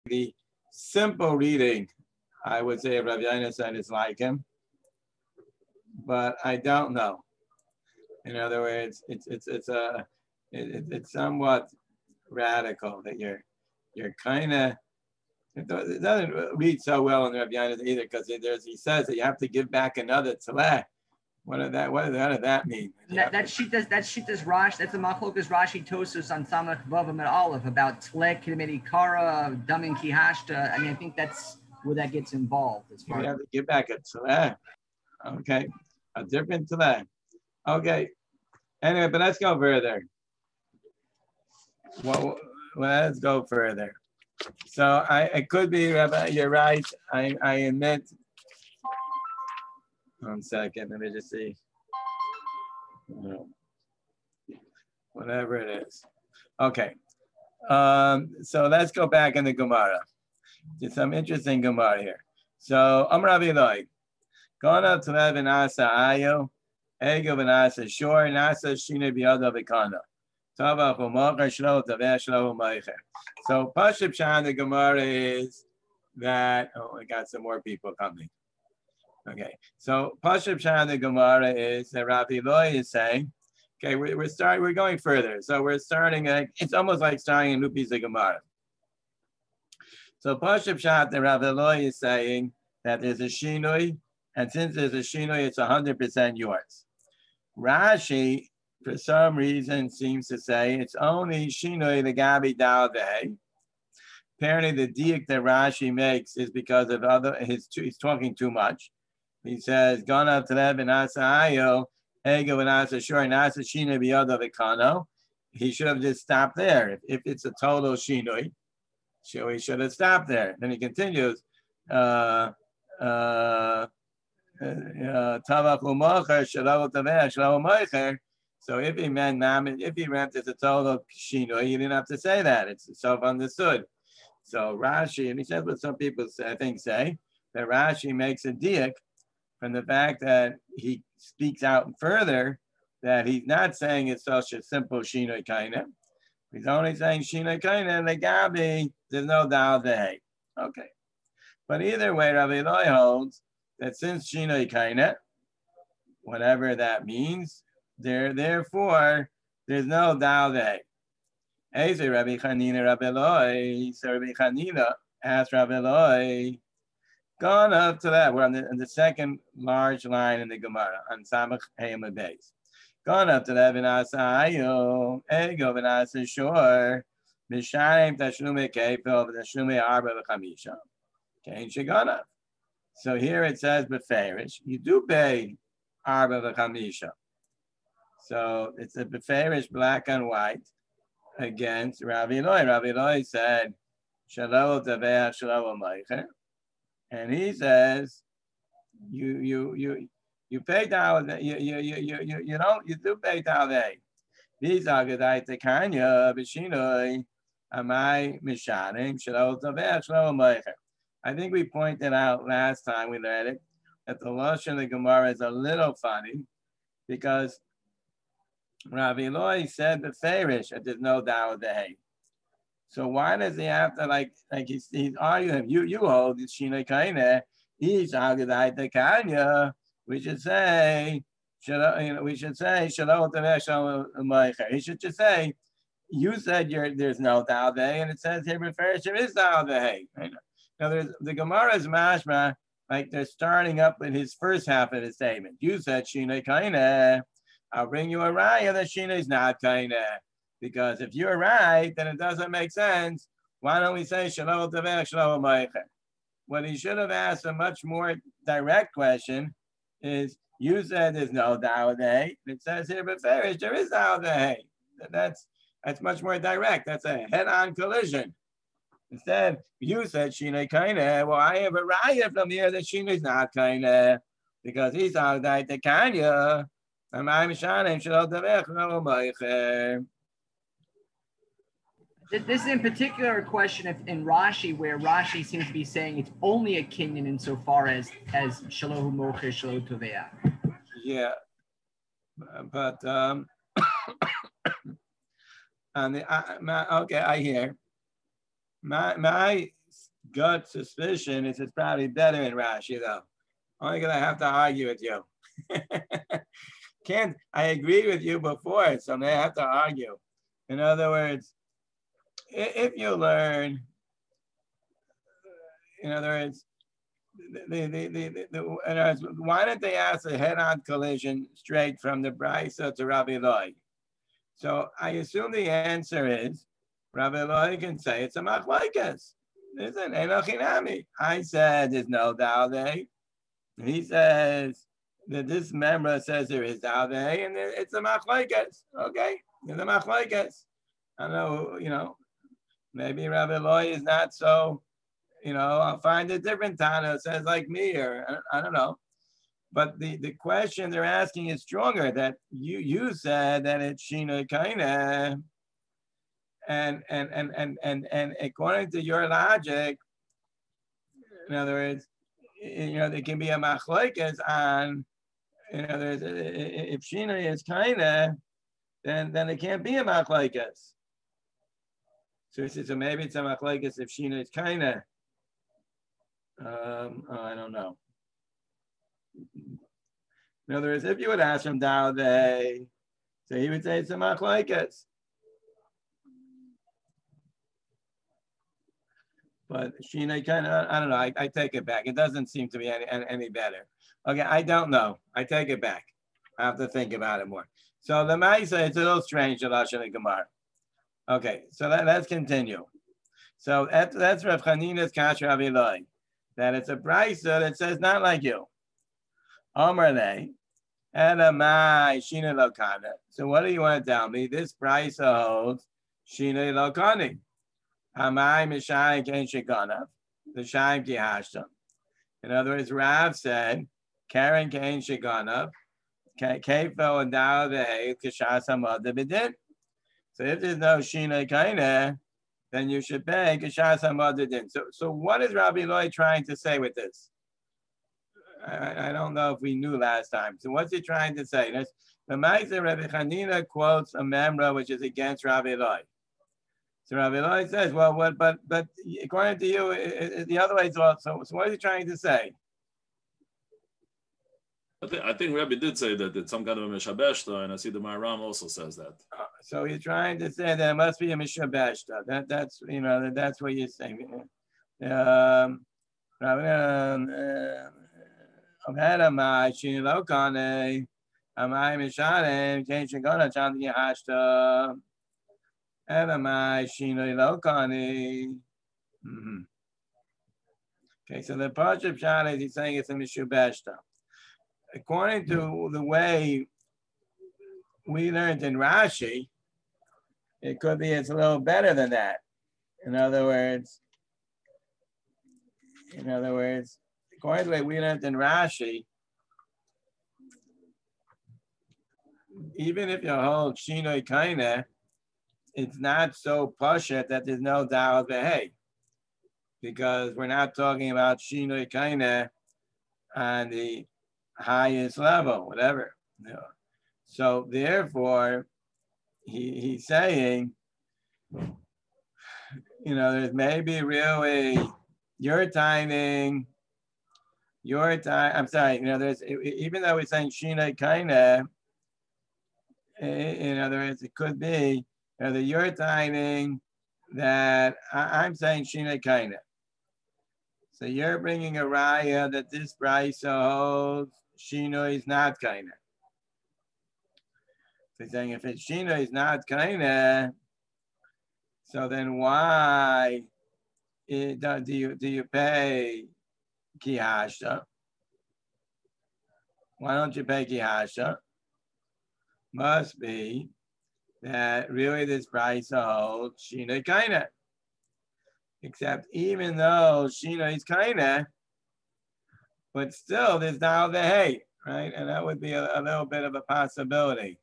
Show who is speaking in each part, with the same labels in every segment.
Speaker 1: The simple reading, I would say Rabbi Yonasan is like him, but I don't know. In other words, it's somewhat radical that you're kind of. It doesn't read so well in Rabbi Yonasan either, because he says that you have to give back another tzaleh. What does that mean?
Speaker 2: That sheet does Rashi. That's the Machlokas Rashi Tosus on Samach Vavam and Olive about Tlek Kidmedi Kara Damin Kihashta. I mean, I think that's where that gets involved. As far
Speaker 1: you have to give back a tzaleh. Okay, a different tzaleh. Okay. Anyway, but let's go further. Well, let's go further. So it could be, Rabbi, you're right. I admit. 1 second, let me just see. Whatever it is. Okay. So let's go back in the Gemara. There's some interesting Gemara here. So Amar Aviloi, Gona Tlev and Asa Ayo, Ego and Asa Shor, Nasa Shina Biada Vikana. Tava Humaka Shlo Taveh Shlo Meicher. So Pashib Shan the Gemara is that I got some more people coming. Okay, so Pashib Shan the Gemara is that Rabbi Eloi is saying, okay, we're going further. So we're starting, it's almost like starting a new piece of Gemara. So Pashib Shan the Rabbi Eloi is saying that there's a shinoi, and since there's a shinoi, it's 100% yours. Rashi, for some reason, seems to say it's only shinoi the gabi dal vehe. Apparently, the diak that Rashi makes is because of he's talking too much. He says, "Gona Tlev and Asa Ayo, Ego and Asa Shor and Asa Shina Biyada Vikano." He should have just stopped there. If it's a total shinoi, so he should have stopped there. Then he continues, "Tavach u'mocher shelo taveh shelo mocher." So if he meant it's a total shinoi, you didn't have to say that. It's self-understood. So Rashi, and he says what some people say, that Rashi makes a diak from the fact that he speaks out further that he's not saying it's such a simple shinoi kaina. He's only saying shinoi kaina legabi. There's no doubt that. Okay, but either way, Rabbi Eloi holds that since shinoi kaina, whatever that means, therefore there's no doubt that. Eze Rabbi Chanina Rabbi Eloi. So Rabbi Chanina asked Rabbi Eloi. Gone up to that. We're on the second large line in the Gemara on Samach Hayim Beis. Gone up to that. V'nasa ayo ego v'nasa shor misharim tashlume kefil v'tashlume arba v'chamisha. Change shegana. So here it says beferish. You do pay arba v'chamisha. So it's a beferish black and white against Rabbi Eloi. Rabbi Eloi said shelo taveh shelo meicher. And he says, you pay down, you do pay down. These are good. I take Kanya, Bishinoi, Amai Mishanim, Shalo Taveh, Shlo Meicher. I think we pointed out last time we read it that the Lashon of the Gemara is a little funny because Rabbi Eloi said the Farish that there's no doubt the hay. So why does he have to like he's arguing? You hold the Shina Kaina, he's arguing the Kanya. We should say Shalom Taveh. He should just say, you said there's no Daldeh, and it says here refers there is Daldeh. Now the Gemara is mashma, like they're starting up with his first half of the statement. You said Shina Kaina. I'll bring you a raya that Shina is not Kaina. Because if you're right, then it doesn't make sense. Why don't we say Shalom Taveh, Shalom Meicher? What he should have asked a much more direct question is, you said there's no Dawdeh. It says here, but there is Dawdeh. That's much more direct. That's a head-on collision. Instead, you said Shina Kaina. Well, I have a raya from here that Shina is not Kaina. Because he's Dawdeh the Kanya. And I'm Shanim Shalom Taveh, Shalom Meicher.
Speaker 2: This is in particular a question in Rashi, where Rashi seems to be saying it's only a kinyan insofar as Shalohu Mocher, Shalohu Tovea.
Speaker 1: Yeah, but okay, I hear. My gut suspicion is it's probably better in Rashi though. Only gonna have to argue with you. Can't I agree with you before, so I have to argue. In other words, if you learn, in other words, in other words, why don't they ask a head-on collision straight from the Brisa to Rabbi Loi? So I assume the answer is Rabbi Loi can say it's a machlokes. Listen, enochinami. I said there's no Daldei. He says that this member says there is Daldei, and it's a machlokes. Okay, it's a machlokes. I don't know, maybe Rabbi Loi is not so, I'll find a different Tana that says like me, or I don't know. But the question they're asking is stronger, that you said that it's Shina Kaina. And according to your logic, in other words, there can be a machlokes on, in other words, if Shina is Kaina, then it can't be a machlokes. So he says, so maybe it's a machlokes if Shina is Kaina. I don't know. In other words, if you would ask him Daldei, so he would say it's a machlokes. But Shina kind of, I don't know. I take it back. It doesn't seem to be any better. Okay, I don't know. I take it back. I have to think about it more. So the Maisa, it's a little strange, the Lashon and Gemara. Okay, so let's continue. So that's Rav Chanina's Kasher Rabbi Loi, that it's a Brisa that says not like you. Omerle, Elamai Shina Lokana. So what do you want to tell me? This Brisa holds Shina Lokani. Hamai Mishai Ken Shekanav, the Shaim Ki Hashtam. In other words, Rav said, Karen Ken Shekanav, Kefo and Dao the Kishas Hamad the Bidin. So if there's no Shina Kaina, then you should pay Kishas Hamad the Din. So what is Rabbi Loi trying to say with this? I don't know if we knew last time. So what's he trying to say? The Ma'aser Rabbi Chanina quotes a memra which is against Rabbi Loi. So Rabbi Loi says, well, but according to you, the other way is also. So what is he trying to say?
Speaker 3: I think Rabbi did say that it's some kind of a mishabeshta, and I see the Maharam also says that.
Speaker 1: So he's trying to say that it must be a mishabeshta. That's what you're saying. Okay, so the Pashup Shana, he's saying it's a Mishubeshta. According to the way we learned in Rashi, it could be it's a little better than that. In other words, according to the way we learned in Rashi, even if you hold Shinoi Kaina, it's not so pasha that there's no Da'al V'hei, because we're not talking about Shinoi Kaina on the highest level, whatever. So therefore, he's saying, there's maybe really your timing, I'm sorry, there's, even though we're saying Shinoi Kaina, in other words, it could be that your timing that I'm saying Shinoi Kaina. So you're bringing a raya that this Brisa holds Shinoi is not Kaina. So he's saying if it's Shinoi is not Kaina, so then why do you pay Kihasha? Why don't you pay Kihasha? Must be that really this Brisa holds Shinoi Kaina. Except even though Shina is Kaina, but still there's now the hay, right? And that would be a little bit of a possibility.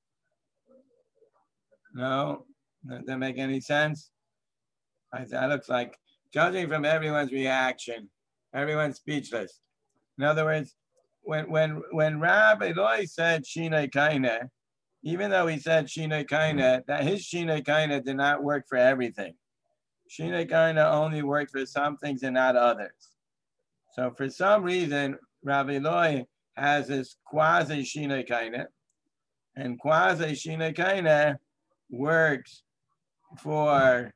Speaker 1: No? Does that make any sense? That looks like, judging from everyone's reaction, everyone's speechless. In other words, when Rabbi Loi said Shinoi Kaina, even though he said Shinoi Kaina, that his Shinoi Kaina did not work for everything. Shinoi Kaina only works for some things and not others. So for some reason, Rabbi Eloi has this quasi Shinoi Kaina, and quasi Shinoi Kaina works for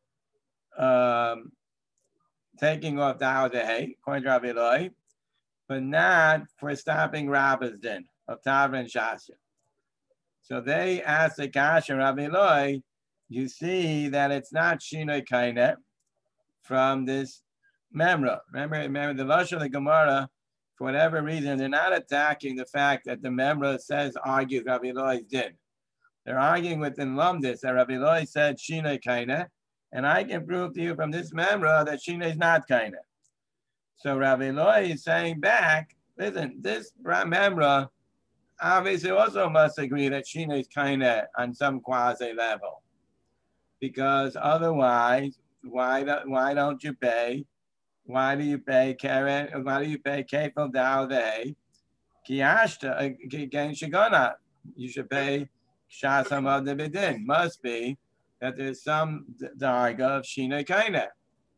Speaker 1: taking off the Da'odeh, according to Rabbi Eloi, but not for stopping Rabba's din of Tavra and Shasya. So they asked the Kasha, Rabbi Eloi, you see that it's not Shinoi Kaina from this memra. Remember the Lush of the Gemara, for whatever reason, they're not attacking the fact that the memra argues Rabbi Eloi's din. They're arguing within Lumdis that Rabbi Eloi said Shinoi Kaina, and I can prove to you from this memra that Shinoi is not Kaina. So Rabbi Eloi is saying back, listen, this memra obviously also must agree that Shinoi is Kaina on some quasi level, because otherwise, why don't you pay? Why do you pay Karen? Why do you pay Kefil Da'odeh? Kiyashta again Shigona. You should pay Shasam of the Bedin. Must be that there's some darga of Shinoi Kaina.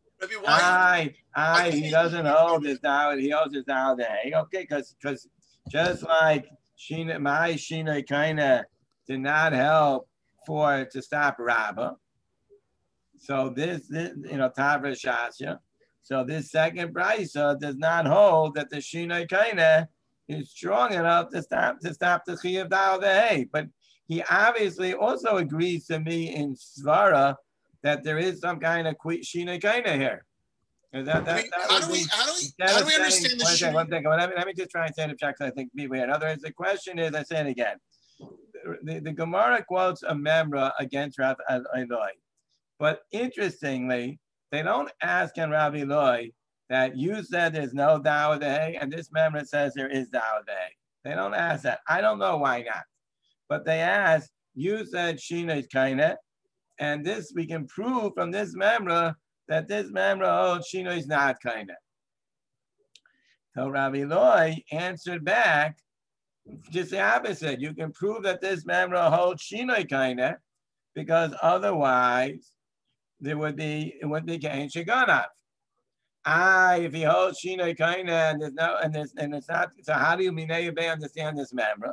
Speaker 1: He doesn't hold his Da'odeh. He holds his Da'odeh. Okay, because just like my Shinoi Kaina did not help to stop Rabbah. So this Tavra Shasya. So this second brisa does not hold that the Shinoi Kaina is strong enough to stop the Chiyuv Da'odeh. But he obviously also agrees to me in Svara that there is some kind of Shinoi Kaina here. How
Speaker 4: do we understand this?
Speaker 1: One second. Let me just try and say it because I think be weird. In other words, the question is, I say it again. The Gemara quotes a memra against Rabbi Eloi. But interestingly, they don't ask in Rabbi Eloi that you said there's no Da'odeh and this memra says there is Da'odeh. They don't ask that. I don't know why not. But they ask, you said Shinoi is Kaina, and this we can prove from this memra that this memra holds Shinoi is not Kaina. So Rabbi Eloi answered back just the opposite. You can prove that this memra holds Shinoi Kaina because otherwise it wouldn't be Kain Shiganav. If he holds Shinoi Kaina and it's not, so how do you understand this memra?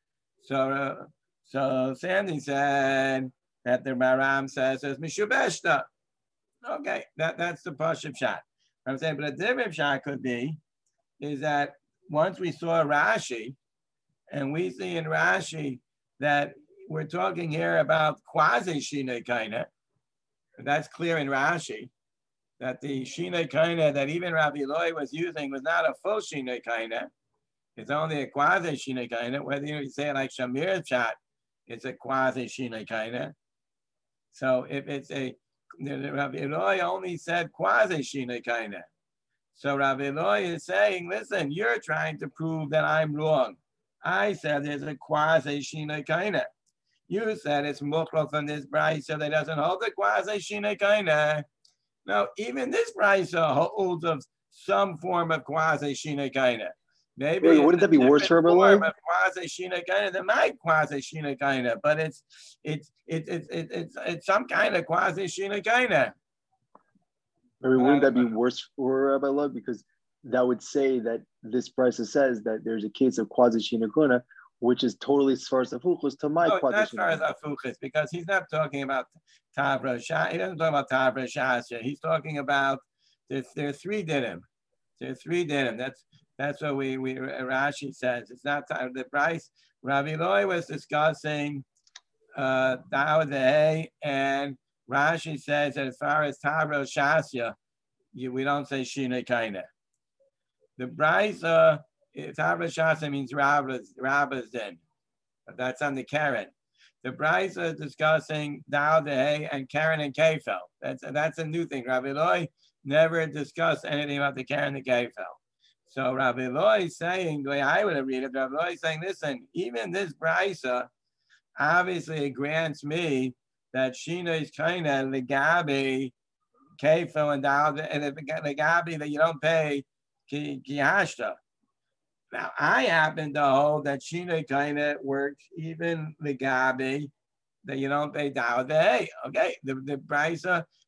Speaker 1: So Sandy said that the Maram says it's Mishubeshta. Okay, that's the Pashib shot. I'm saying, but a different shot could be is that once we saw Rashi, and we see in Rashi that we're talking here about quasi Shinoi Kaina. That's clear in Rashi, that the Shinoi Kaina that even Rabbi Eloi was using was not a full Shinoi Kaina. It's only a quasi Shinoi Kaina. Whether you say it like Shamir shot, it's a quasi Shinoi Kaina. So if it's Rabbi Eloi only said quasi Shinoi Kaina. So Rabbi Eloi is saying, listen, you're trying to prove that I'm wrong. I said there's a quasi Shinoi Kaina. You said it's mukhlo from this brisa that doesn't hold the quasi Shinoi Kaina. No, even this brisa holds of some form of quasi Shinoi Kaina. Maybe
Speaker 5: wouldn't that be worse for everyone?
Speaker 1: Quasi Shinoi Kaina than my quasi Shinoi Kaina, but it's some kind of quasi Shinoi Kaina.
Speaker 5: Wouldn't that be worse for Rabbi Love? Because that would say that this brisa says that there's a case of quasi Shinoi Kaina, which is totally Svaras Afuchus to my quasi
Speaker 1: Shinoi Kaina. Not Svaras Afuchus, because he's not talking about Tavra Shasya. He doesn't talk about Tavra Shasya. He's talking about there are three dinim. There are three dinim. That's what we Rashi says. It's not the price. Rabbi Eloi was discussing Da'odeh, and Rashi says that as far as Tavra Shasya, we don't say Shinoi Kaina. The brisa, Tavra Shasya means Rabba's din. That's on the Karen. The brisa is discussing Da'odeh and Karen and Kefel. That's a new thing. Rabbi Eloi never discussed anything about the Karen and Kefel. So Rabbi Eloi is saying, the way I would have read it, Rabbi Eloi is saying, listen, even this brisa, obviously it grants me that Shinoi is Kaina legabi Kefel and Da'odeh, and legabi that you don't pay Kihashta. Now, I happen to hold that Shinoi Kaina works even legabi that you don't pay Da'odeh. Okay, the brisa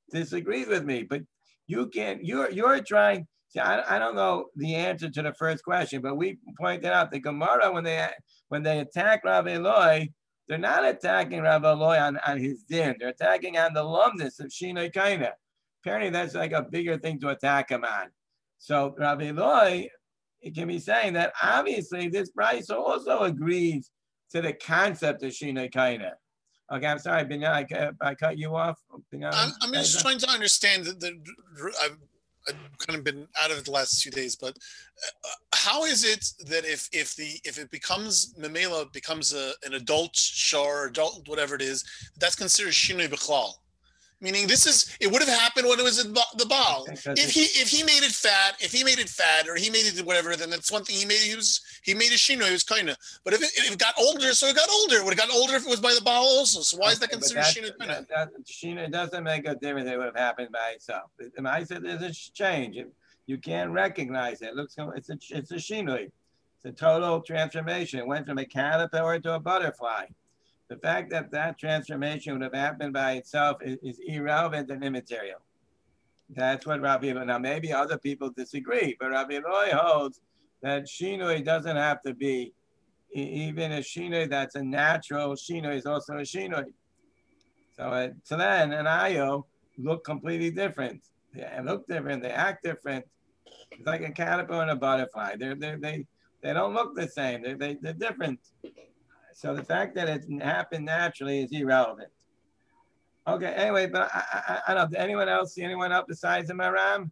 Speaker 1: disagrees with me, but you can't. You're trying. See, I don't know the answer to the first question, but we pointed out the Gemara when they attack Rav Eloi, they're not attacking Rav Eloi on his din. They're attacking on the lumnus of Shinoi Kaina. Apparently, that's like a bigger thing to attack him on. So Rav Eloi, it can be saying that obviously this Bryce also agrees to the concept of Shinoi Kaina. Okay, I'm sorry, Binyan, I cut you off. Binyan,
Speaker 4: I'm just trying to understand I've kind of been out of it the last 2 days, but how is it that if it becomes Memela becomes an adult shor, adult whatever it is, that's considered Shinoi B'chlal? Meaning it would have happened when it was the Baal. If he made it fat, or he made it whatever, then that's one thing. He made a shino. He was kind of. But if it got older, so it got older. It would have gotten older if it was by the Baal also. So why is that considered shino?
Speaker 1: Shino doesn't make a difference. It would have happened by itself. I said there's a change. You can't recognize it. It looks it's a shino. It's a total transformation. It went from a caterpillar to a butterfly. The fact that that transformation would have happened by itself is irrelevant and immaterial. That's what Rabbi Eloi. Now, maybe other people disagree, but Rabbi Eloi holds that shinoi doesn't have to be, even a shinoi that's a natural shinoi is also a shinoi. So Telen and Ayo look completely different. They look different. They act different. It's like a caterpillar and a butterfly. They don't look the same. They're different. So the fact that it happened naturally is irrelevant. Okay, anyway, but I don't know. Did anyone else see anyone else besides the Maram?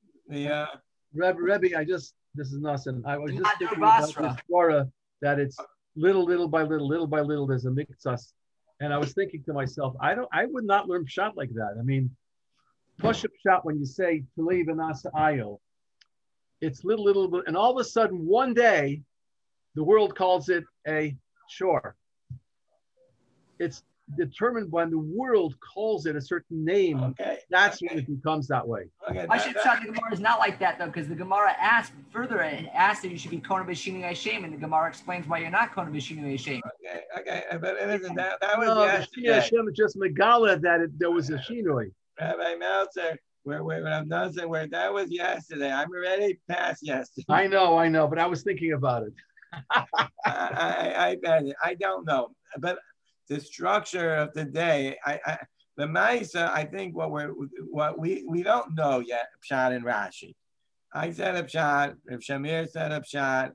Speaker 6: Rebbe, this is nothing. I was just thinking about this Torah that it's little by little, there's a miktsas. And I was thinking to myself, I would not learn pshat like that. I mean, push pshat when you say Tuli v'nasa ayo, it's little, and all of a sudden one day, the world calls it a shore. It's determined when the world calls it a certain name.
Speaker 1: Okay.
Speaker 6: That's when it becomes that way.
Speaker 1: Okay.
Speaker 2: I should say the Gemara is not like that though, because the Gemara asked that you should be Kona B'Shinui Hashem, and the Gemara explains why you're not Kona B'Shinui Hashem.
Speaker 1: Okay, but it isn't that was
Speaker 6: yesterday. Hashem just megala that there was a shinoi.
Speaker 1: Rabbi Meltzer, where I'm done saying where that was yesterday. I'm already past yesterday.
Speaker 6: I know, but I was thinking about it.
Speaker 1: I don't know, but the structure of the day, the Maisa, I think what we don't know yet, Pshat and Rashi. I said a Pshat, if Shamir said a Pshat,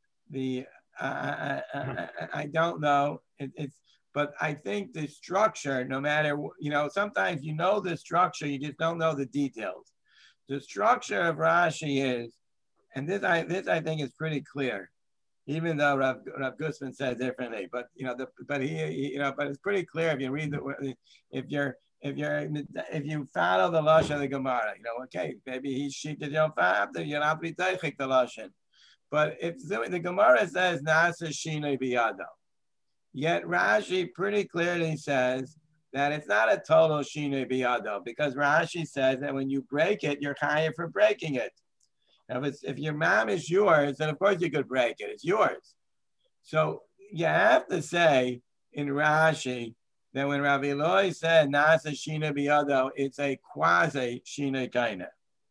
Speaker 1: I don't know. But I think the structure, no matter, sometimes you know the structure, you just don't know the details. The structure of Rashi is, and this I think is pretty clear, even though Rav Guzman said differently. But but it's pretty clear if you read if you follow the lashon of the Gemara, okay, maybe he sheeted you don't have to be teichik the lashon. But if the Gemara says nasa shinoi biyado, yet Rashi pretty clearly says that it's not a total shinoi biyado, because Rashi says that when you break it, you're chayav for breaking it. Now, if your mom is yours, then of course you could break it. It's yours. So you have to say in Rashi that when Rabbi Eloi said nasa shinoi biyado, it's a quasi shinoi kaina.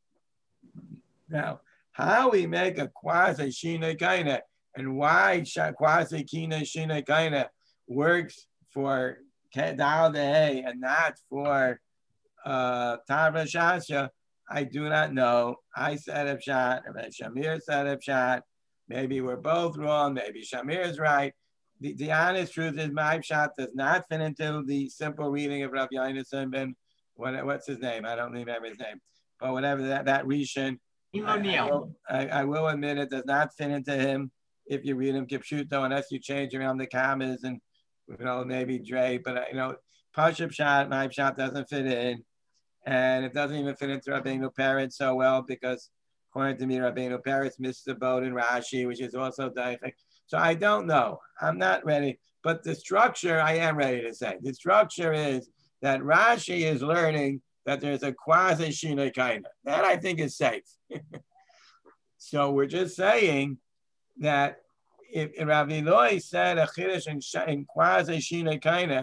Speaker 1: Now, how we make a quasi shinoi kaina and why quasi shinoi kaina works for Kedal Dehe and not for Tarva Shasha, I do not know. I said a Pshat, Shamir said a Pshat. Maybe we're both wrong. Maybe Shamir is right. The honest truth is my Pshat does not fit into the simple reading of Rav Yonason ben, what's his name? I don't remember his name. But whatever that Rishon, I will admit it does not fit into him if you read him Kipshuto, unless you change around the commas and maybe Dre. But Pashup Pshat, my Pshat doesn't fit in. And it doesn't even fit into Rabbeinu Peretz so well, because according to me, Rabbeinu Peretz missed the boat in Rashi, which is also Daifik. So I don't know. I'm not ready. But the structure, I am ready to say. The structure is that Rashi is learning that there's a quasi shinoi kaina. That I think is safe. So we're just saying that if Rav Eloi said a chiddush in quasi shinoi kaina,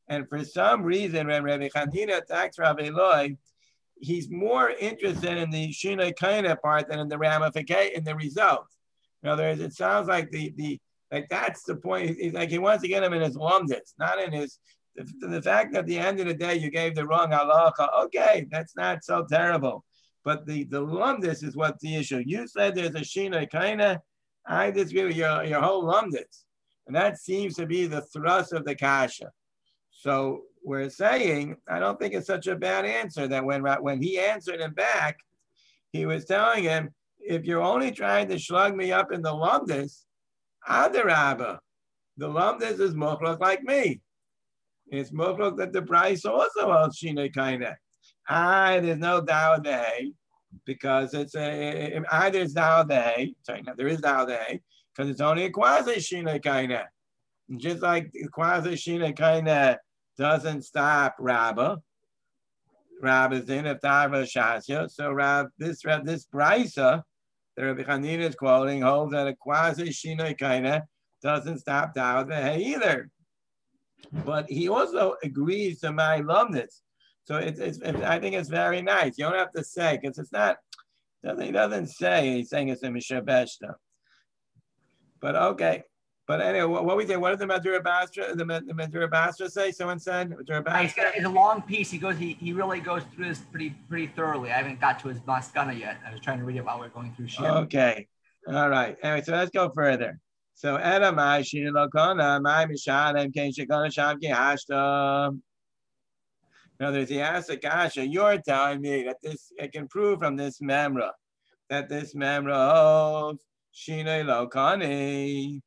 Speaker 1: And for some reason, when Rabbi Chanina attacks Rabbi Eloi, he's more interested in the Shinoi Kaina part than in the ramification, in the result. In other words, it sounds like like that's the point. He's like he wants to get him in his lumdis, not in his. The fact that at the end of the day you gave the wrong halacha, okay, that's not so terrible. But the lumdis is what's the issue. You said there's a Shinoi Kaina. I disagree with your whole lumdis, and that seems to be the thrust of the kasha. So we're saying, I don't think it's such a bad answer that when he answered him back, he was telling him, if you're only trying to slug me up in the lumdis, adarabba, the lumdis is mochlok like me. It's mochlok that the price also holds Shinoi Kaina. There's no Dao Dehay because it's either it's Dao Dehay. Sorry, no, there is Dao Dehay because it's only a quasi Shinoi Kaina. Just like quasi Shinoi Kaina doesn't stop Rabbah. Rabbah's in if Darva Shasya. So this Brisa that Rabbi Chanina is quoting holds that a quasi Shinoi Kaina doesn't stop Dao Dehay either. But he also agrees to my lumdis. So it's I think it's very nice. You don't have to say, because it's not, he doesn't say, he's saying it's a Mishabeshta. But okay. But anyway, what we say, what did the Madura Basra, the Madura Basra say? Someone said?
Speaker 2: It's a long piece. He really goes through this pretty thoroughly. I haven't got to his Maskana yet. I was trying to read it while we're going through Shir.
Speaker 1: Okay. All right. Anyway, so let's go further. So Edamai Shinilokona, my Mishanem, Ken Shikona Shamki Hashta. In other words, he asked Akasha, you're telling me that I can prove from this memra that this memra holds Shinei Lokani.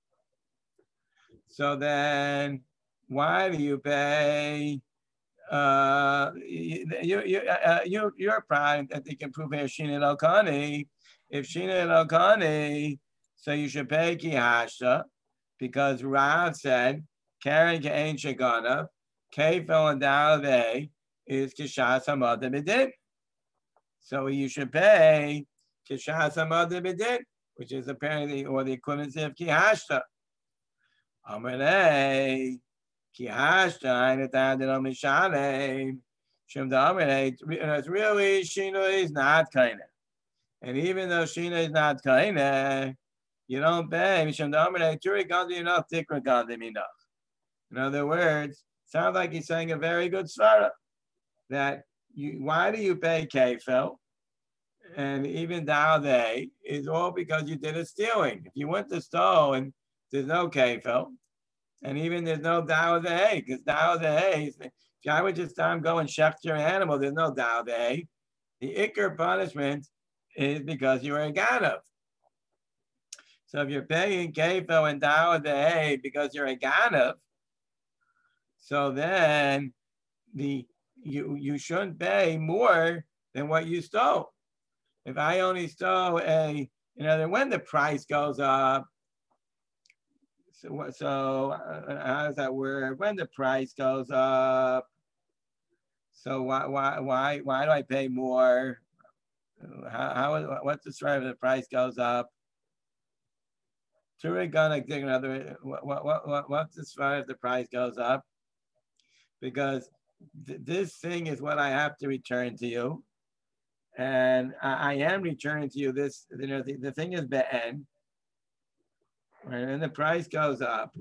Speaker 1: So then, why do you pay? You're proud that they can prove here Shinei Lokani. If Shinei Lokani, so you should pay Kihashta because Rav said Karen Ke'en Shagana. Kefel and Dalve is Kishas Hamada Bidin. So you should pay Kishas Hamada Bidin, which is apparently or the equivalency of Kihashta. Amarei Kihashta and Tadino Mishale. Shem Damarei. It's really Shino is not kinda. And even though Shino is not kinda, you don't pay. Shem Damarei Turi Gandhi enough, Tikra Gandhi enough. In other words, sounds like he's saying a very good svara that why do you pay kefil and even Dao is all because you did a stealing. If you went to stole and there's no kefil and even there's no Dao because Dao if I would just go and shecht your animal, there's no Dao the ikar punishment is because you were a ganav. So if you're paying kefil and Dao because you're a ganav, so then you shouldn't pay more than what you stole. If I only stole when the price goes up, so how does that work? When the price goes up, so why do I pay more? What's the story if the price goes up? What's the story if the price goes up? Because this thing is what I have to return to you. And I am returning to you this, the thing is be'en. Right? And the price goes up.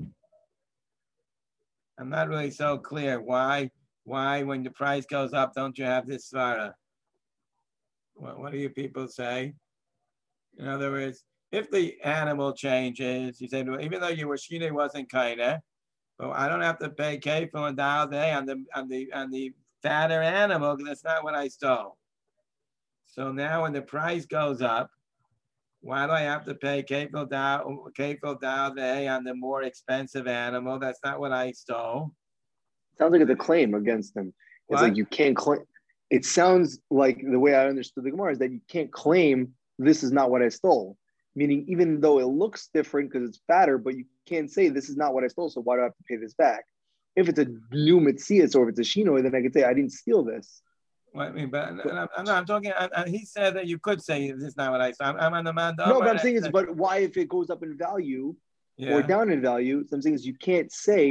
Speaker 1: I'm not really so clear why when the price goes up, don't you have this svara? What do you people say? In other words, if the animal changes, you said, well, even though your Shine wasn't kinda, but I don't have to pay kefil and Dao on the fatter animal because that's not what I stole. So now when the price goes up, why do I have to pay kefil Dao on the more expensive animal? That's not what I stole.
Speaker 5: Sounds like it's a claim against them. It's like you can't claim. It sounds like the way I understood the Gemara is that you can't claim this is not what I stole. Meaning, even though it looks different because it's fatter, but you can't say this is not what I stole, so why do I have to pay this back? If it's a new Metzias or if it's a Shino, then I could say I didn't steal this.
Speaker 1: Well, I mean, but I'm talking. He said that you could say this is not what I stole. I'm on the man.
Speaker 5: No, but I'm saying but why if it goes up in value or down in value? So I'm saying is you can't say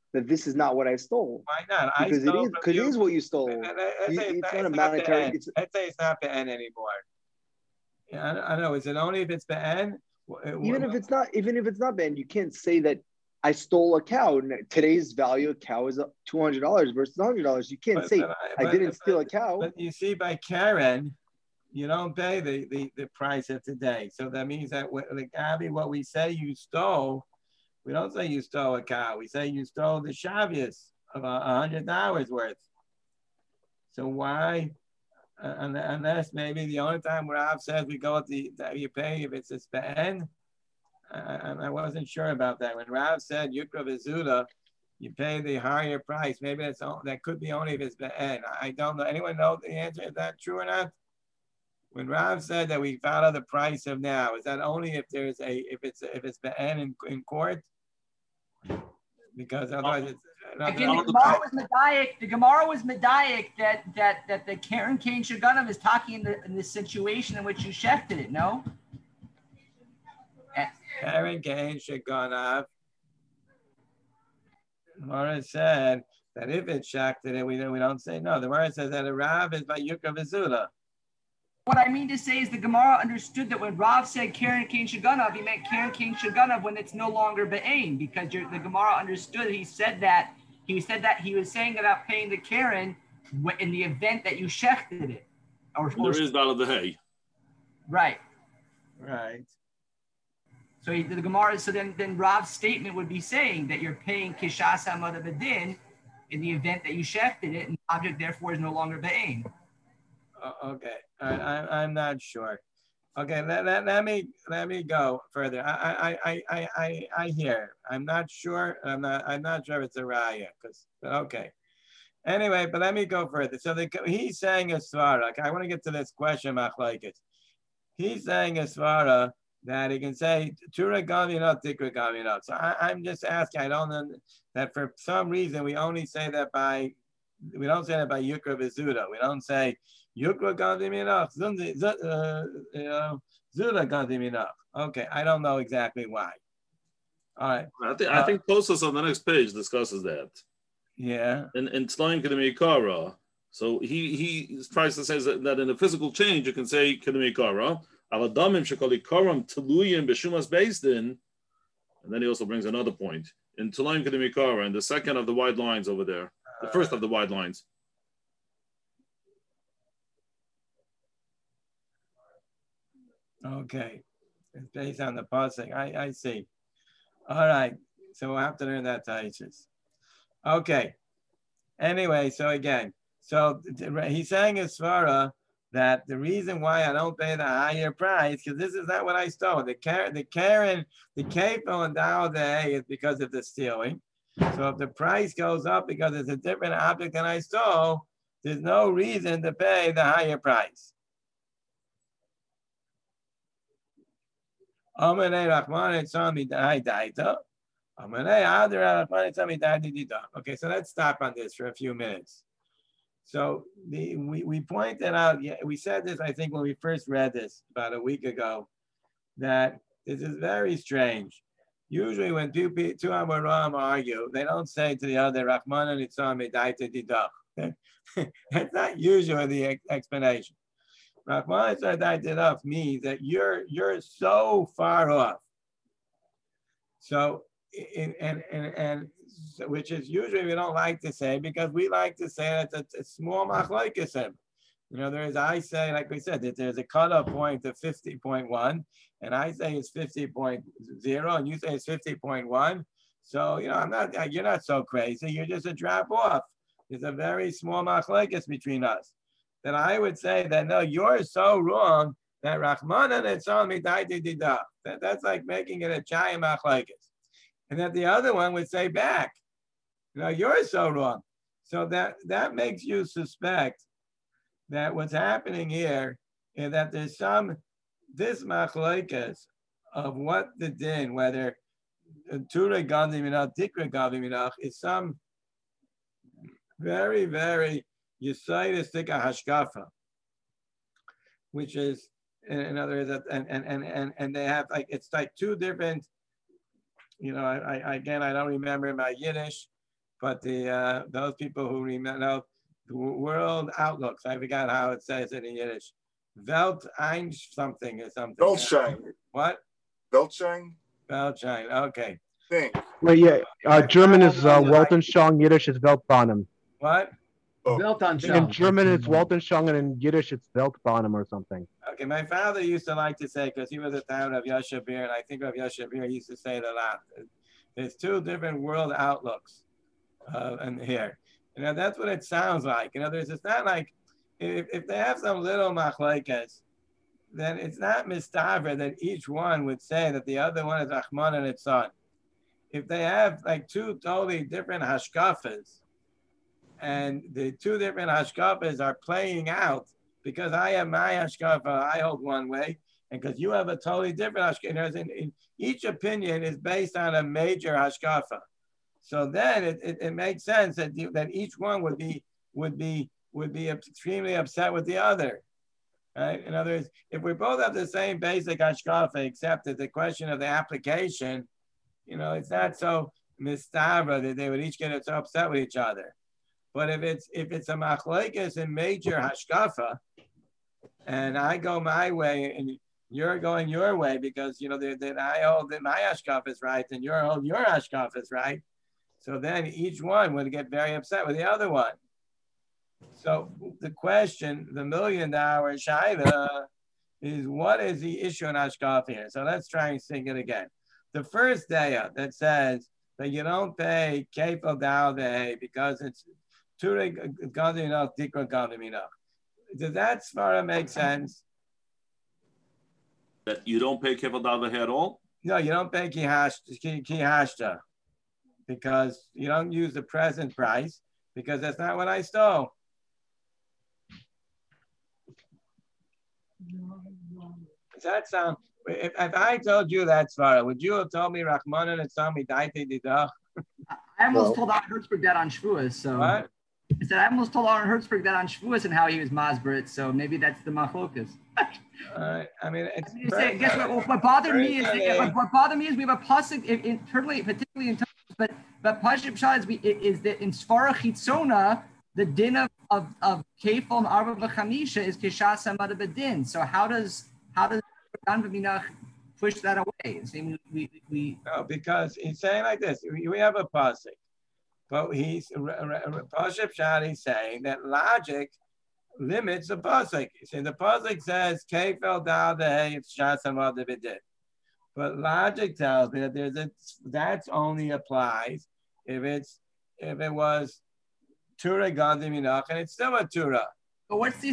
Speaker 5: that this is not what I stole.
Speaker 1: Why not?
Speaker 5: Because it is what you stole. It's not a monetary.
Speaker 1: Let's say it's not be'en anymore. Yeah, I know. Is it only if it's be'en?
Speaker 5: Even if it's not be'en, you can't say that I stole a cow. Today's value of a cow is $200 versus $100. You can't say I didn't steal a cow.
Speaker 1: But you see, by Karen, you don't pay the price of today. So that means that what we say you stole, we don't say you stole a cow. We say you stole the Shavius of $100 worth. So why, unless maybe the only time Rav says we go at that you pay if it's a be'en, I wasn't sure about that. When Rav said Yukra Vizuda, you pay the higher price. Maybe that could be only if it's be'en. I don't know. Anyone know the answer? Is that true or not? When Rav said that we follow the price of now, is that only if it's be'en in court? Because otherwise it's
Speaker 2: again, the Gemara was medayik. The Gemara was medayik that the Karen Cain Shaganav is talking in the situation in which you shefted it. No.
Speaker 1: Karen Cain Shaganav. Gemara said that if it's shafted it, we don't say no. The Gemara says that a Rav is by Yukra Vizuda.
Speaker 2: What I mean to say is the Gemara understood that when Rav said Karen Cain Shaganav, he meant Karen Cain Shaganav when it's no longer be'ain, because the Gemara understood he was saying about paying the Karen in the event that you shechted it.
Speaker 3: Or there is Bala the hay.
Speaker 2: Right.
Speaker 1: Right.
Speaker 2: So the Gemara, so then Rav's statement would be saying that you're paying Kishas Hamad Bedin in the event that you shechted it, and the object therefore is no longer be'ain.
Speaker 1: Okay, I'm not sure. Okay, let me go further. I hear. I'm not sure. I'm not sure if it's a raya. Okay. Anyway, but let me go further. So he's saying a svara. Okay, I want to get to this question, machlokes. He's saying a svara that he can say tura gaminot, tikra gaminot. So I'm just asking. I don't know that for some reason we only say that by. We don't say that by Yukra Vizuda. We don't say Yukra Gandiminach, Zuda Gandiminach. Okay, I don't know exactly why. All right.
Speaker 3: I think Tosas on the next page discusses that.
Speaker 1: Yeah.
Speaker 3: In Tzlaim Kedemi Kara. So he tries to say that in a physical change, you can say Kedemi Kara. Aladamim Shekali Karam Teluyim Beshumas Beisdin. And then he also brings another point. In Tzlaim Kedemi Kara, and the second of the wide lines over there. The first of the wide lines.
Speaker 1: Okay. It's based on the pasuk. I see. All right. So we'll have to learn that Taishas. Okay. Anyway, so again, he's saying in Svara that the reason why I don't pay the higher price, because this is not what I stole. The kefil and Dao Day is because of the stealing. So if the price goes up because it's a different object than I stole, there's no reason to pay the higher price. Okay, so let's stop on this for a few minutes. So we pointed out, we said this, I think, when we first read this about a week ago, that this is very strange. Usually when two Amoram argue, they don't say to the other, Rahman and Itzam Medaita Didach. That's not usually the explanation. Rahman and Medaita Didach means that you're so far off. So, which is usually we don't like to say, because we like to say that it's a small machlokes. I say, like we said, that there's a cutoff point of 50.1, and I say it's 50.0, and you say it's 50.1. So, you're not so crazy. You're just a drop off. There's a very small machlokes between us. Then I would say that, no, you're so wrong that Rahman and Etzal Midaiti Didah. That's like making it a giant machlokes. And that the other one would say back, you're so wrong. So that makes you suspect that what's happening here is that there's this machlokes of what the din, whether Tura Gandhi Minach, Tikra Gandhi Minach, is some very, very Yisaitistic hashkafa, which is, in other words, and they have it's like two different, I don't remember my Yiddish, but the those people who remember the world outlooks. I forgot how it says it in Yiddish. Welt ein something or something.
Speaker 7: Weltschein.
Speaker 1: What?
Speaker 7: Weltschein.
Speaker 1: Weltschein. Okay.
Speaker 7: Think.
Speaker 8: Well, yeah. German is Weltanschauung. Yiddish is Weltbahnen.
Speaker 1: What?
Speaker 6: Weltanschauung.
Speaker 8: In German it's Weltanschauung, and in Yiddish it's Weltbahnen or something.
Speaker 1: Okay, my father used to like to say, because he was a town of Yashabir, and I think of Yashabir, he used to say it a lot. There's two different world outlooks in here. You know, that's what it sounds like. In other words, it's not like, if they have some little machlekes, then it's not mistaver that each one would say that the other one is Achman and its son. If they have like two totally different hashkafas, and the two different hashkafas are playing out, because I have my hashkafa, I hold one way, and because you have a totally different hashkafa, and each opinion is based on a major hashkafa. So then it makes sense that each one would be extremely upset with the other. Right? In other words, if we both have the same basic hashkafa, except that the question of the application, you know, it's not so mistavra that they would each get so upset with each other. But if it's a machlekes in major hashkafa, and I go my way and you're going your way because you know that I hold that my hashkafa is right and you hold your hashkafa is right, so then each one would get very upset with the other one. So the question, the $1 million shaila, is what is the issue in hashkafa here? So let's try and sing it again. The first daya that says that you don't pay kefil da'al because it's Ture Gandiminoch, Dikra Gandiminoch. Does that svara make sense?
Speaker 3: That you don't pay kefil da'al at all?
Speaker 1: No, you don't pay kihashta because you don't use the present price because that's not what I stole. Does that sound? If I told you that svara, would you have told me Rachmanan and Sami Daiti Didach?
Speaker 2: I almost told Aaron Hertzberg that on Shavuos. So
Speaker 1: what?
Speaker 2: I said I almost told Aaron Hertzberg that on Shavuos and how he was masberit. So maybe that's the machlokas.
Speaker 1: I mean, it's.
Speaker 2: Guess what bothered me is we have a pasuk particularly in terms, but Pashib Shah is that in Svara Chitzona the din of kefil and arba v'chamisha is kishas amad b'din. So how does Gandiminoch push that away?
Speaker 1: No, because he's saying like this. We have a pasuk, but he's Pashib Shadi saying that logic limits the pasuk. So the pasuk says kefil da'al dehei if shasam adibidin, but logic tells me that that only applies if it was Tura Gandiminoch and it's still a Tura.
Speaker 2: But what's the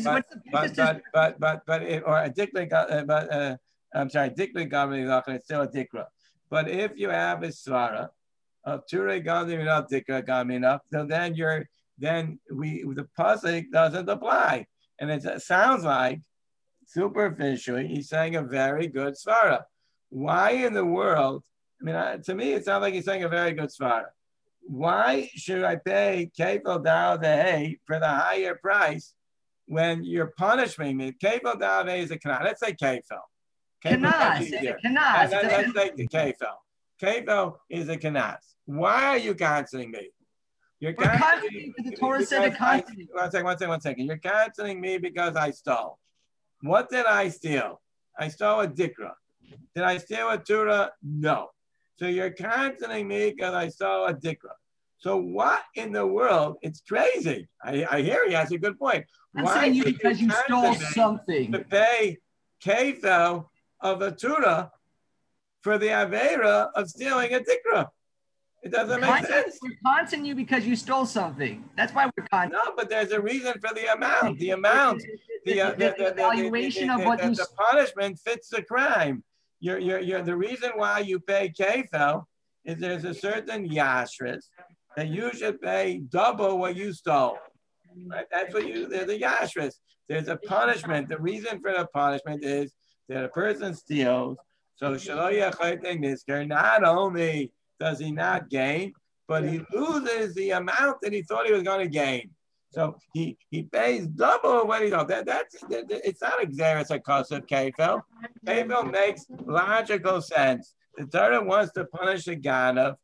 Speaker 1: Dikra Gandiminoch and it's still a Dikra. But if you have a svara of Tura Gandiminoch, Dikra Gandiminoch, so then the pasuk doesn't apply, and it sounds like superficially he's saying a very good svara. Why in the world? I mean, to me, it sounds like he's saying a very good svara. Why should I pay kefil da'al dehei for the higher price when you're punishing me? Kefil da'al dehei is a kanas. Let's say kefil.
Speaker 2: Kanas.
Speaker 1: Let's take the kefil. Kefil is a kanas. Why are you canceling me? You're canceling me
Speaker 2: because the Torah said to cancel.
Speaker 1: One second. You're canceling me because I stole. What did I steal? I stole a dikra. Did I steal a Torah? No. So you're canceling me because I saw a dikra. So what in the world? It's crazy. I hear he has a good point.
Speaker 2: I'm saying you because you stole something.
Speaker 1: To pay kefil of a Torah for the avera of stealing a dikra. It doesn't make sense.
Speaker 2: We're taunting you because you stole something. That's why we're taunting.
Speaker 1: No, but there's a reason for the amount. The amount. The
Speaker 2: evaluation of what
Speaker 1: the punishment fits the crime. The reason why you pay kefil is there's a certain yashris that you should pay double what you stole. Right? That's what there's a yashris. There's a punishment. The reason for the punishment is that a person steals. So not only does he not gain, but he loses the amount that he thought he was going to gain. So he pays double what he thought. It's not exeris hakos of kefil. Kefil makes logical sense. The Torah wants to punish the ganav,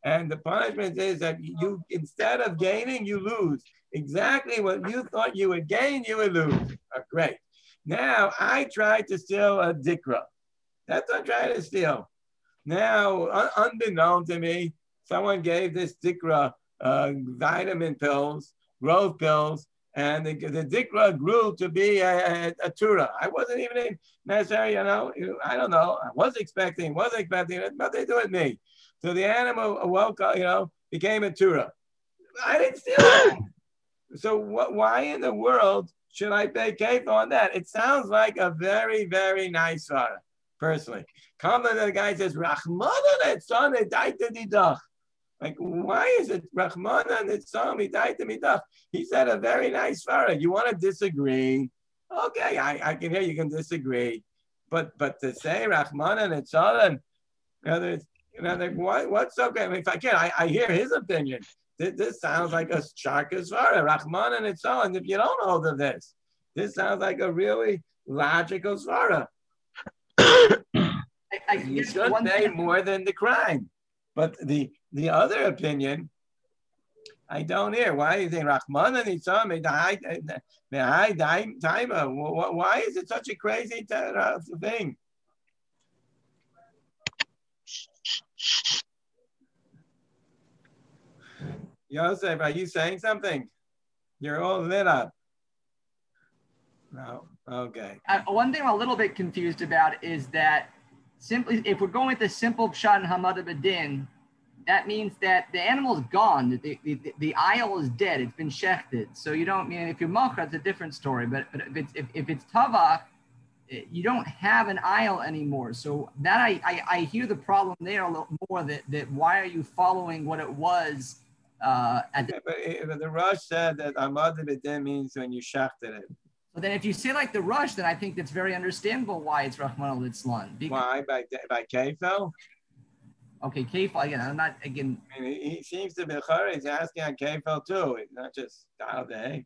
Speaker 1: And the punishment is that you, instead of gaining, you lose. Exactly what you thought you would gain, you would lose. Oh, great. Now, I tried to steal a dikra. That's what I'm trying to steal. Now, unbeknown to me, someone gave this dikra vitamin pills, growth pills, and the dikra grew to be a tura. I wasn't even necessarily, I don't know. I wasn't expecting it, but they do it me. So the animal awoke, became a tura. I didn't steal it. So why in the world should I pay kef on that? It sounds like a very, very nice svara, personally. Come to the guy says, Rachmana netzon edaita didach. Like, why is it Rachmana netzon edaita midach? He said a very nice svara. You want to disagree? Okay, I can hear you can disagree. But to say Rachmana netzon, what's okay? I mean, if I can, I hear his opinion. This sounds like a sharka svara, Rachmana netzon. If you don't hold of this sounds like a really logical svara. You should pay more than the crime. But the other opinion, I don't hear. Why do you think Rachmana nitzon? Why is it such a crazy thing? Yosef, are you saying something? You're all lit up. No, okay.
Speaker 2: One thing I'm a little bit confused about is that simply, if we're going with the simple pshat and hamada b'din, that means that the animal's gone. The aisle is dead. It's been shechted. So you don't mean if you're malcha, it's a different story. But if it's tavach, you don't have an aisle anymore. So that I hear the problem there a little more. That why are you following what it was? But
Speaker 1: the Rosh said that hamada b'din means when you shechted it.
Speaker 2: But then if you say like the Rush, then I think that's very understandable why it's Rachmana litzlan.
Speaker 1: Why? By Kefel?
Speaker 2: Okay, Kefel, again, I'm not, again.
Speaker 1: I mean, he seems to be, he's asking on Kefel too. It's not just Day.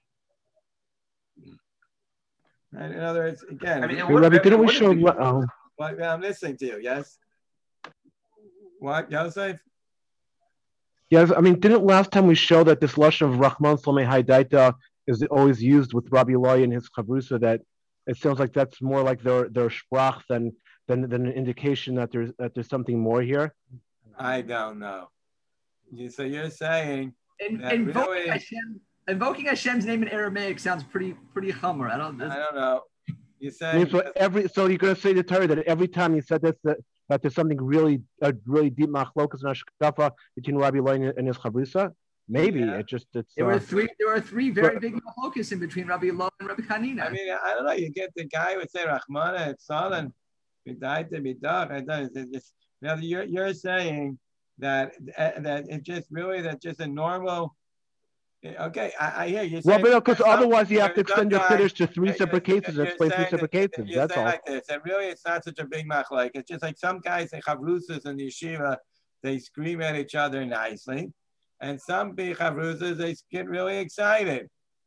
Speaker 1: Right? In other words, again.
Speaker 8: I mean, didn't we show...
Speaker 1: I'm listening to you, yes? What, Yosef?
Speaker 8: Yes, I mean, didn't last time we show that this lashon of Rahman Salomei Haidaita is always used with Rabbi Loy and his chavrusa, that it sounds like that's more like their sprach than an indication that there's something more here?
Speaker 1: I don't know. So you're saying
Speaker 2: invoking Hashem's name in Aramaic sounds pretty chummer. I don't
Speaker 1: know. You say
Speaker 8: so you're going to say to Torah that every time you said this that there's something really deep machlokas and hashkafa between Rabbi Loy and his chavrusa? Maybe there were
Speaker 2: three very big machlokas in between Rabbi Lo and Rabbi Hanina.
Speaker 1: I mean, I don't know. You get the guy who would say Rachmana Etzon B'daita B'dach. Now you're saying that it's just really that just a normal. Okay, I hear you.
Speaker 8: Well, but because otherwise you have to extend your finish to three separate cases and explain three separate cases. That's all.
Speaker 1: Like this, and really, it's not such a big machlok. It's just like some guys in chavrusas in the yeshiva, they scream at each other nicely. And some big chavruzas, they get really excited,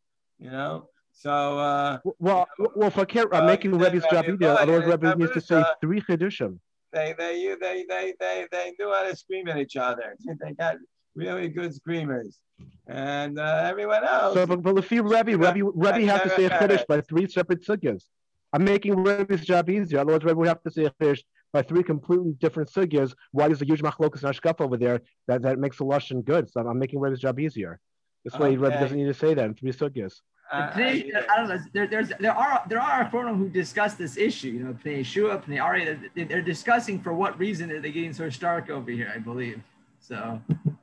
Speaker 1: So
Speaker 8: well, if I can't, I'm making Rebbe's job easier. Otherwise, Rebbe needs to say three chedushim.
Speaker 1: They knew how to scream at each other. They got really good screamers, and everyone else.
Speaker 8: So, but if you Rebbe has to say a chiddush by three separate sugyas. I'm making Rebbe's job easier. Otherwise, Rebbe would have to say a chiddush by three completely different sugyas. Why there's a huge machlokas and hashkafa over there that makes the lashon good? So I'm making Rebbe's job easier. This way, Rebbe doesn't need to say that in three sugyas.
Speaker 2: I don't know. There are Achronim who discuss this issue. Pnei Yeshua, Pnei Ari. They're discussing for what reason are they getting so stark over here. I believe so.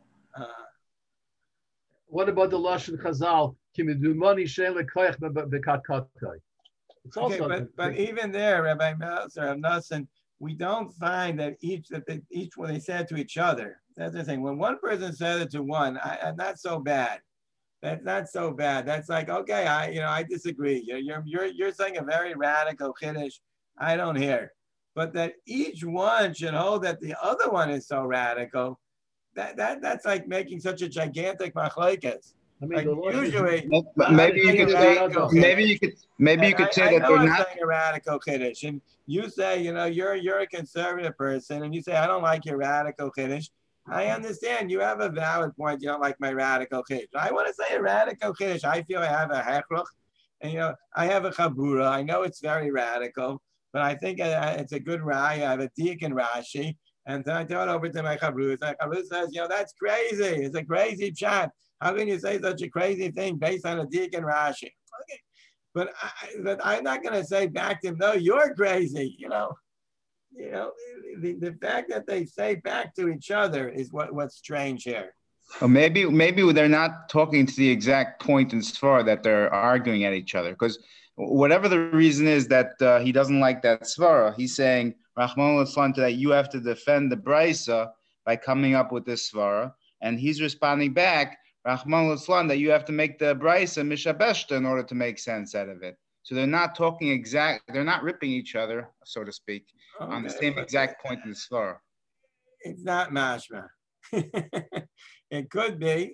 Speaker 6: What about the lashon Chazal? Kimidumani shein lekoyach bekat katay.
Speaker 1: Okay, but even there, Rabbi Meltzer, Nassan, we don't find that each when they said to each other. That's the thing. When one person said it to one, not so bad. That's not so bad. That's like, okay, I disagree. You're saying a very radical chiddush. I don't hear, but that each one should hold that the other one is so radical. That's like making such a gigantic machlokes.
Speaker 6: I mean,
Speaker 1: like usually,
Speaker 7: maybe you could say that they're not
Speaker 1: saying a radical chiddush, and you say, you're a conservative person, and you say, I don't like your radical chiddush. I understand you have a valid point. You don't like my radical chiddush. I want to say a radical chiddush. I feel I have a hechruch, and I have a chabura. I know it's very radical, but I think it's a good raya. I have a deacon Rashi, and then I throw it over to my chabura. My chabura says, that's crazy. It's a crazy chat. How can you say such a crazy thing based on a deacon Rashi? Okay, but I'm not going to say back to him, no, you're crazy. The fact that they say back to each other is what's strange here.
Speaker 7: Or maybe they're not talking to the exact point in Svar that they're arguing at each other. Because whatever the reason is that he doesn't like that Svara, he's saying, Rahman al-Islam, that you have to defend the Brisa by coming up with this Svara. And he's responding back, Rahman al-Islam, that you have to make the Brisa Mishabeshta in order to make sense out of it. So they're not talking they're not ripping each other, so to speak, on the same exact point in the Svara.
Speaker 1: It's not mashma. It could be.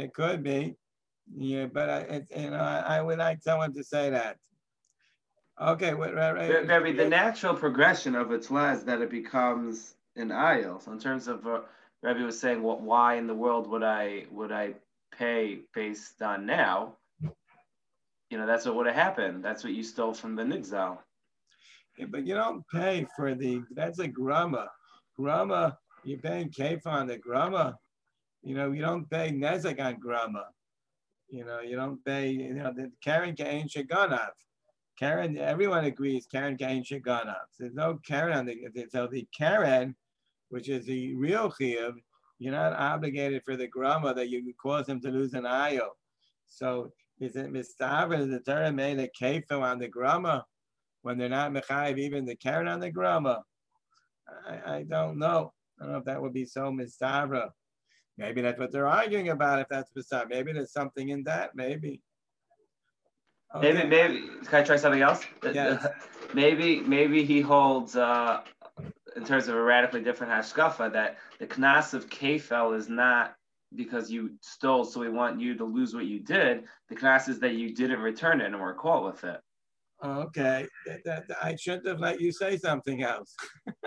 Speaker 1: Yeah, but I would like someone to say that. Okay,
Speaker 9: Maybe the natural progression of its is that it becomes an ayil. So in terms of Rebbe was saying, why in the world would I pay based on now? That's what would have happened. That's what you stole from the Nigzal.
Speaker 1: Yeah, but you don't pay for that's a grama. Grama, you're paying kef on the grama. You don't pay nezek on grama. You don't pay, the Karen Ka'in Shaganav. Karen, everyone agrees Karen Ka'in Shaganav. There's no Karen on so the Karen, which is the real chiyuv, you're not obligated for the grama that you cause him to lose an ayo. So is it mistaver the Torah made a kefil on the grama when they're not mechayiv even the Karen on the grama? I don't know. I don't know if that would be so mistavra. Maybe that's what they're arguing about. If that's mistavra, maybe there's something in that. Maybe. Okay.
Speaker 9: Maybe. Can I try something else?
Speaker 1: Yes.
Speaker 9: Maybe he holds, in terms of a radically different hashkafa, that the knas of kefel is not because you stole, so we want you to lose what you did. The knas is that you didn't return it and were caught with it.
Speaker 1: Okay, I shouldn't have let you say something else.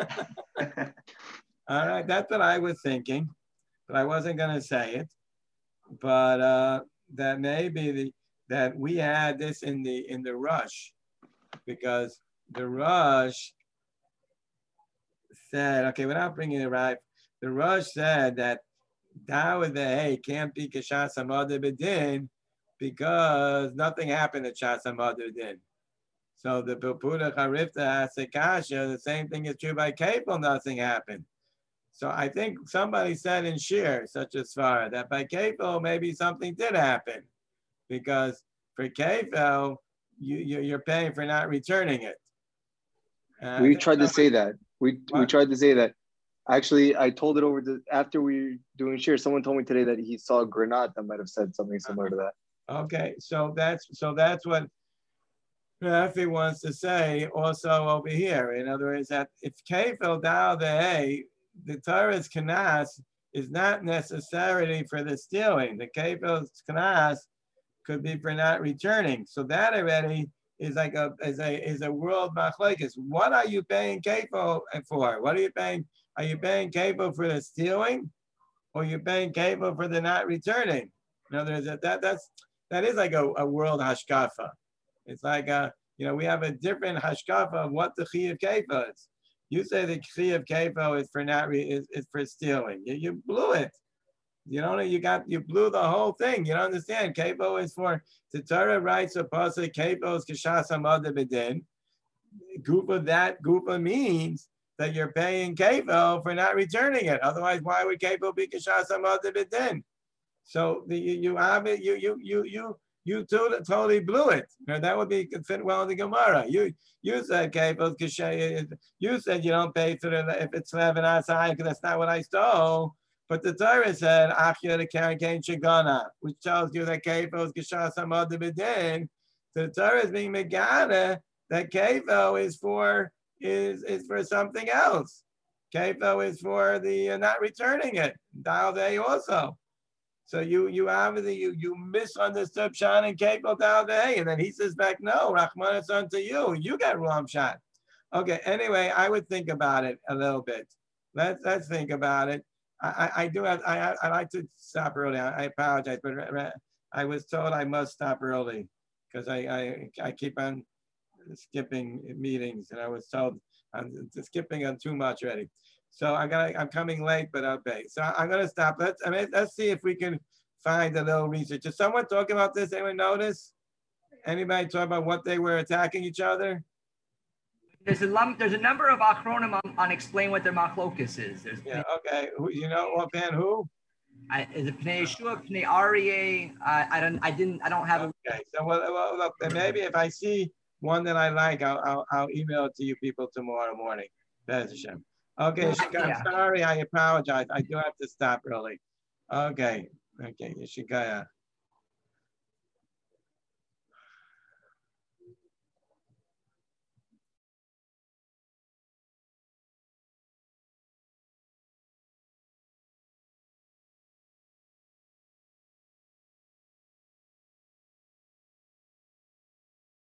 Speaker 1: All right, that's what I was thinking, but I wasn't going to say it. But that maybe that we had this in the rush, because the rush said, okay, without bringing it right, the rush said that Dawah the can't be Kashas Hamada B'Din because nothing happened at Shas Hamada B'Din. So the Pupura Charifta Asekasha, the same thing is true by Kefil, nothing happened. So I think somebody said in Shir, such as Svara, that by Kefil maybe something did happen, because for Kefil you're paying for not returning it.
Speaker 5: We tried to say that. We tried to say that. Actually, I told it over after we were doing Shir. Someone told me today that he saw Granat that might have said something similar to that.
Speaker 1: Okay, so that's what Rafi wants to say also over here. In other words, that if Kefil Dawah the Torah's Knas is not necessarily for the stealing. The Kefil's Knas could be for not returning. So that already is like a world machlekes. What are you paying Kefil for? What are you paying? Are you paying Kefil for the stealing, or you paying Kefil for the not returning? In other words, that is like a world hashkafa. It's like we have a different hashkafa of what the chi of Kefil is. You say the chi of Kefil is for is for stealing. You blew it. You blew the whole thing. You don't understand. Kefil is for the Torah writes a pasuk. Kefil is kashas hamada b'din. Gufa means that you're paying Kefil for not returning it. Otherwise, why would Kefil be kashas hamada b'din? So you totally blew it. That would be fit well in the Gemara. You said Kefil kashay. You said you don't pay for it if it's lev and asai because that's not what I stole. But the Torah said achya the Karen Ka'in Shagana, which tells you that Kefil is kashas hamada b'din. So the Torah is being megana that Kefil is for something else. Kefil is for the not returning it. Dawah also. So you obviously you misunderstood Pshan and Kefil Dawah, and then he says back, no, Rahman, it's unto you. You got wrong shot. Okay. Anyway, I would think about it a little bit. Let's think about it. I do have, I like to stop early. I apologize, but I was told I must stop early because I keep on skipping meetings, and I was told I'm skipping on too much already. So I'm coming late, but okay. So I'm gonna stop. Let's see if we can find a little research. Did someone talk about this? Anyone notice? Anybody talk about what they were attacking each other?
Speaker 2: There's a number of achronim on explain what their machlokus is.
Speaker 1: Yeah, okay. Who, you know offhand who?
Speaker 2: Is it Pnei Yeshua, Pnei Aryeh? I don't have.
Speaker 1: Okay, so well, look, maybe if I see one that I like, I'll email it to you people tomorrow morning. That's a shame. Okay, I'm sorry. I apologize. I do have to stop early. Okay, Shikaya.